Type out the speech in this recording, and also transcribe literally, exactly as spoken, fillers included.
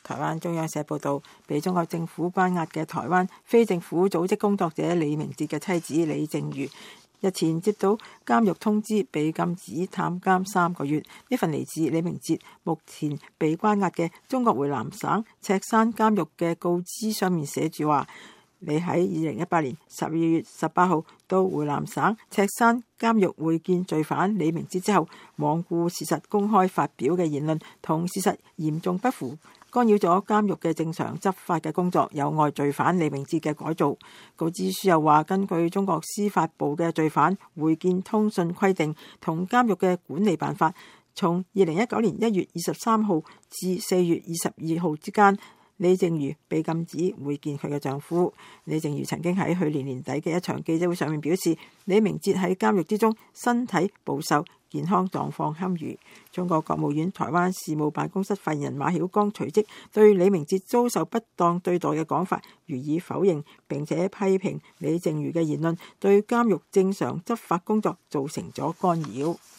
台灣中央社報道，被中國政府關押嘅台灣非政府組織工作者李明哲嘅妻子李淨瑜日前接到監獄通知，被禁止探監三個月。呢份嚟自李明哲目前被關押嘅中國湖南省赤山監獄嘅告知上面寫住話：你喺二零一八年十二月十八號到湖南省赤山監獄會見罪犯李明哲之後，罔顧事實公開發表嘅言論同事實嚴重不符，干擾咗監獄嘅正常執法嘅工作，有礙罪犯李明哲嘅改造。告知書又話，根據中國司法部嘅罪犯會見通訊規定同監獄嘅管理辦法，從二零一九年一月二十三號至四月二十二號之間，李淨瑜被禁止會見佢嘅丈夫。李淨瑜曾經喺去年年底嘅一場記者會上面表示，李明哲喺監獄之中身體暴瘦，健康狀況堪虞。中國國務院台灣事務辦公室發言人馬曉光隨即對李明哲遭受不當對待嘅講法予以否認，並且批評李淨瑜嘅言論對監獄正常執法工作造成咗干擾。